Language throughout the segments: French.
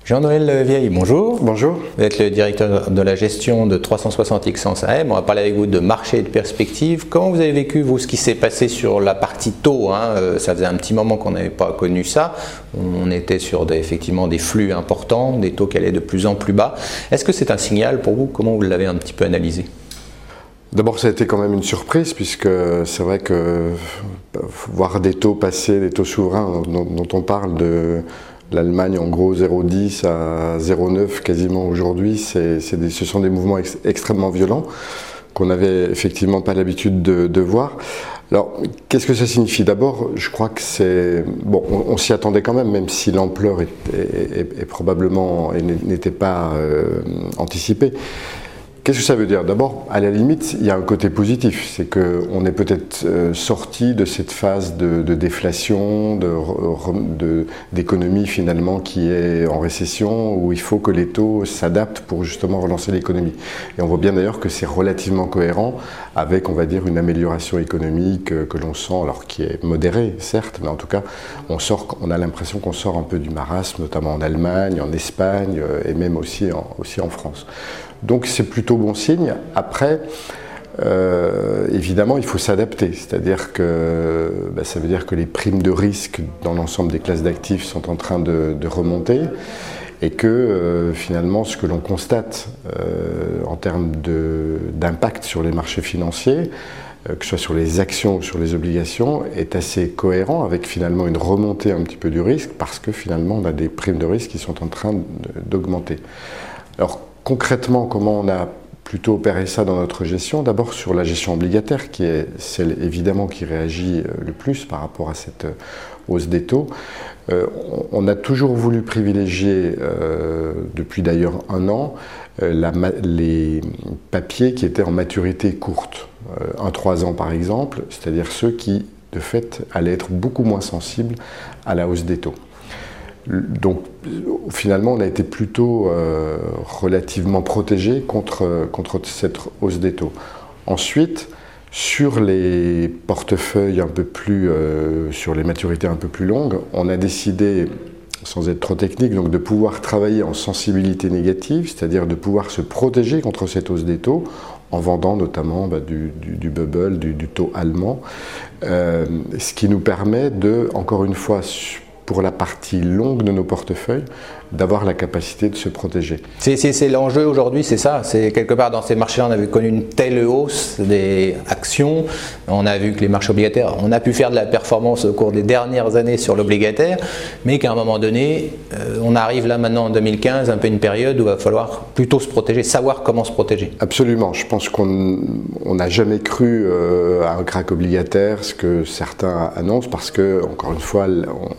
Jean-Noël Vieille, bonjour. Bonjour. Vous êtes le directeur de la gestion de 360X Sans AM. On va parler avec vous de marché et de perspective. Comment vous avez vécu, vous, ce qui s'est passé sur la partie taux, Ça faisait un petit moment qu'on n'avait pas connu ça. On était sur effectivement des flux importants, des taux qui allaient de plus en plus bas. Est-ce que c'est un signal pour vous? Comment vous l'avez un petit peu analysé? D'abord, ça a été quand même une surprise, puisque c'est vrai que voir des taux passer, des taux souverains dont on parle de l'Allemagne en gros 0,10 à 0,9 quasiment aujourd'hui, ce sont des mouvements extrêmement violents qu'on n'avait effectivement pas l'habitude de voir. Alors, qu'est-ce que ça signifie? D'abord, je crois que c'est... Bon, on s'y attendait quand même si l'ampleur est probablement n'était pas anticipée. Qu'est-ce que ça veut dire? D'abord, à la limite, il y a un côté positif, c'est qu'on est peut-être sorti de cette phase de déflation, d'économie finalement qui est en récession, où il faut que les taux s'adaptent pour justement relancer l'économie. Et on voit bien d'ailleurs que c'est relativement cohérent avec, on va dire, une amélioration économique que l'on sent, alors qui est modérée, certes, mais en tout cas, on a l'impression qu'on sort un peu du marasme, notamment en Allemagne, en Espagne et même aussi en France. Donc c'est plutôt bon signe. Après, évidemment, il faut s'adapter. C'est-à-dire que ça veut dire que les primes de risque dans l'ensemble des classes d'actifs sont en train de remonter et que finalement, ce que l'on constate en termes d'impact sur les marchés financiers, que ce soit sur les actions ou sur les obligations, est assez cohérent avec finalement une remontée un petit peu du risque parce que finalement, on a des primes de risque qui sont en train d'augmenter. Alors, concrètement, comment on a plutôt opéré ça dans notre gestion? D'abord sur la gestion obligataire, qui est celle évidemment qui réagit le plus par rapport à cette hausse des taux. On a toujours voulu privilégier, depuis d'ailleurs un an, les papiers qui étaient en maturité courte, 1-3 ans par exemple, c'est-à-dire ceux qui, de fait, allaient être beaucoup moins sensibles à la hausse des taux. Donc finalement on a été plutôt relativement protégé contre cette hausse des taux. Ensuite, sur les portefeuilles un peu plus, sur les maturités un peu plus longues, on a décidé, sans être trop technique, donc de pouvoir travailler en sensibilité négative, c'est-à-dire de pouvoir se protéger contre cette hausse des taux en vendant notamment du bubble, du taux allemand, ce qui nous permet de, encore une fois, pour la partie longue de nos portefeuilles, d'avoir la capacité de se protéger. C'est l'enjeu aujourd'hui, c'est ça. C'est quelque part dans ces marchés, on avait connu une telle hausse des actions. On a vu que les marchés obligataires, on a pu faire de la performance au cours des dernières années sur l'obligataire, mais qu'à un moment donné, on arrive là maintenant en 2015, un peu une période où il va falloir plutôt se protéger, savoir comment se protéger. Absolument. Je pense qu'on n'a jamais cru à un crack obligataire, ce que certains annoncent, parce que, encore une fois,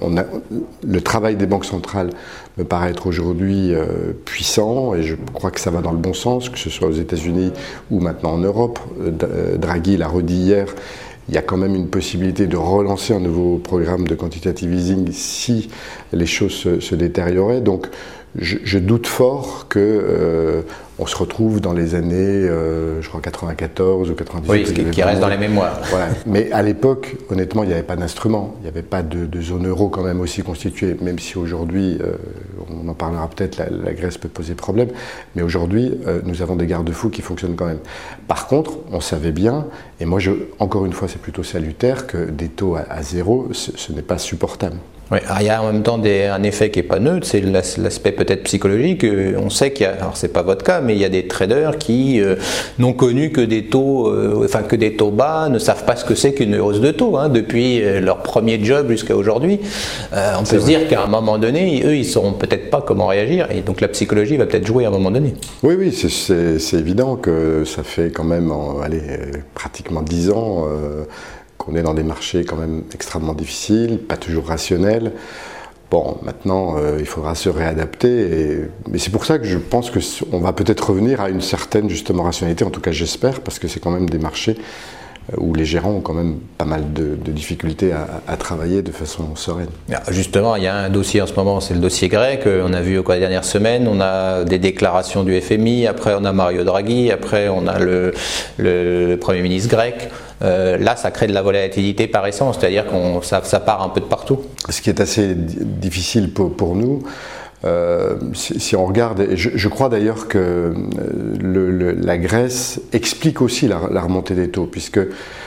le travail des banques centrales me paraît être aujourd'hui puissant et je crois que ça va dans le bon sens, que ce soit aux États-Unis ou maintenant en Europe. Draghi l'a redit hier, il y a quand même une possibilité de relancer un nouveau programme de quantitative easing si les choses se détérioraient. Donc je doute fort que on se retrouve dans les années, je crois 94 ou 98. Oui, qui reste dans les mémoires. Voilà. Mais à l'époque, honnêtement, il n'y avait pas d'instrument. Il n'y avait pas de zone euro quand même aussi constituée, même si aujourd'hui, on en parlera peut-être, la Grèce peut poser problème. Mais aujourd'hui, nous avons des garde-fous qui fonctionnent quand même. Par contre, on savait bien, et moi, encore une fois, c'est plutôt salutaire, que des taux à zéro, ce n'est pas supportable. Oui, il y a en même temps un effet qui n'est pas neutre, c'est l'aspect peut-être psychologique. On sait qu'il y a, alors c'est pas votre cas, mais il y a des traders qui n'ont connu que des taux, que des taux bas, ne savent pas ce que c'est qu'une hausse de taux, depuis leur premier job jusqu'à aujourd'hui. On peut se dire qu'à un moment donné, eux, ils sauront peut-être pas comment réagir, et donc la psychologie va peut-être jouer à un moment donné. Oui, c'est évident que ça fait quand même, pratiquement 10 ans. Qu'on est dans des marchés quand même extrêmement difficiles, pas toujours rationnels. Bon, maintenant, il faudra se réadapter. Mais c'est pour ça que je pense qu'on va peut-être revenir à une certaine, justement, rationalité. En tout cas, j'espère, parce que c'est quand même des marchés où les gérants ont quand même pas mal de difficultés à travailler de façon sereine. Justement, il y a un dossier en ce moment, c'est le dossier grec. On a vu au cours des dernières semaines, on a des déclarations du FMI, après on a Mario Draghi, après on a le Premier ministre grec. Là, ça crée de la volatilité par essence, c'est-à-dire que ça part un peu de partout. Ce qui est assez difficile pour nous, Si on regarde, et je crois d'ailleurs que la Grèce explique aussi la remontée des taux, puisque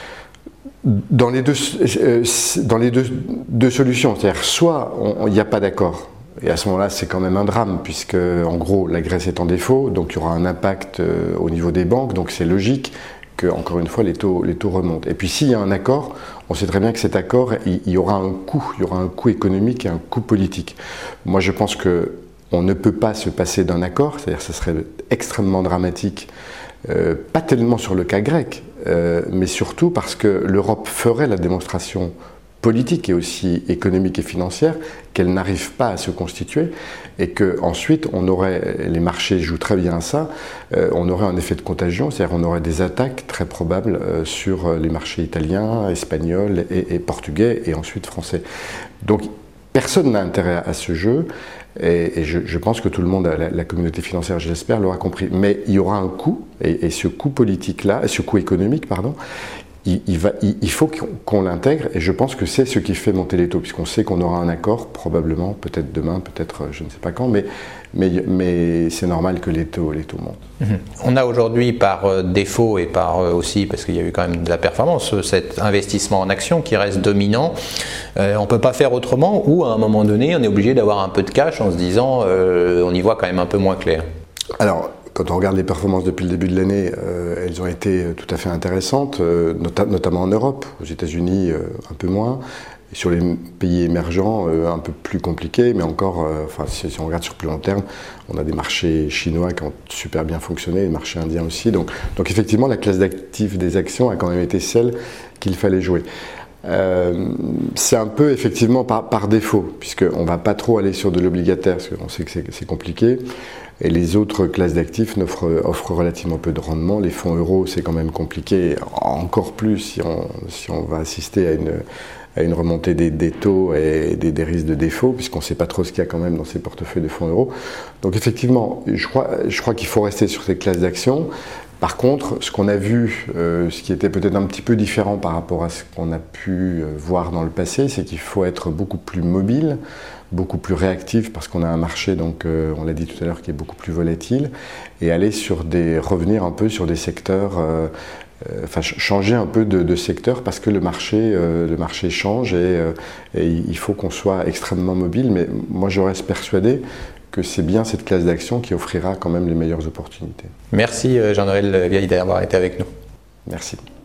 dans les deux solutions, c'est-à-dire soit il n'y a pas d'accord, et à ce moment-là c'est quand même un drame, puisque en gros la Grèce est en défaut, donc il y aura un impact au niveau des banques, donc c'est logique que, encore une fois, les taux remontent. Et puis s'il y a un accord, on sait très bien que cet accord, il y aura un coût économique et un coût politique. Moi je pense qu'on ne peut pas se passer d'un accord, c'est-à-dire que ce serait extrêmement dramatique, pas tellement sur le cas grec, mais surtout parce que l'Europe ferait la démonstration politique et aussi économique et financière qu'elle n'arrive pas à se constituer, et qu'ensuite on aurait, les marchés jouent très bien à ça, on aurait un effet de contagion, c'est-à-dire on aurait des attaques très probables sur les marchés italiens, espagnols et portugais, et ensuite français. Donc personne n'a intérêt à ce jeu, et je pense que tout le monde, la communauté financière, je l'espère, l'aura compris. Mais il y aura un coût, et ce coût politique-là, ce coût économique, pardon, il faut qu'on l'intègre, et je pense que c'est ce qui fait monter les taux, puisqu'on sait qu'on aura un accord, probablement, peut-être demain, peut-être je ne sais pas quand, mais c'est normal que les taux montent. On a aujourd'hui, par défaut et par aussi, parce qu'il y a eu quand même de la performance, cet investissement en actions qui reste dominant. On ne peut pas faire autrement, ou à un moment donné, on est obligé d'avoir un peu de cash en se disant on y voit quand même un peu moins clair. Alors, quand on regarde les performances depuis le début de l'année, elles ont été tout à fait intéressantes, notamment en Europe, aux États-Unis un peu moins, et sur les pays émergents un peu plus compliqués, mais encore, si on regarde sur plus long terme, on a des marchés chinois qui ont super bien fonctionné, des marchés indiens aussi, donc effectivement la classe d'actifs des actions a quand même été celle qu'il fallait jouer. C'est un peu effectivement par défaut, puisqu'on ne va pas trop aller sur de l'obligataire, parce qu'on sait que c'est compliqué, et les autres classes d'actifs offrent relativement peu de rendement. Les fonds euros, c'est quand même compliqué, encore plus si on va assister à une remontée des taux et des risques de défaut, puisqu'on ne sait pas trop ce qu'il y a quand même dans ces portefeuilles de fonds euros. Donc effectivement, je crois qu'il faut rester sur ces classes d'actions. Par contre, ce qu'on a vu, ce qui était peut-être un petit peu différent par rapport à ce qu'on a pu voir dans le passé, c'est qu'il faut être beaucoup plus mobile, beaucoup plus réactif, parce qu'on a un marché, donc on l'a dit tout à l'heure, qui est beaucoup plus volatile, et aller revenir un peu sur des secteurs, changer un peu de secteur, parce que le marché change, et il faut qu'on soit extrêmement mobile. Mais moi, je reste persuadé que c'est bien cette classe d'action qui offrira quand même les meilleures opportunités. Merci Jean-Noël Vieille d'avoir été avec nous. Merci.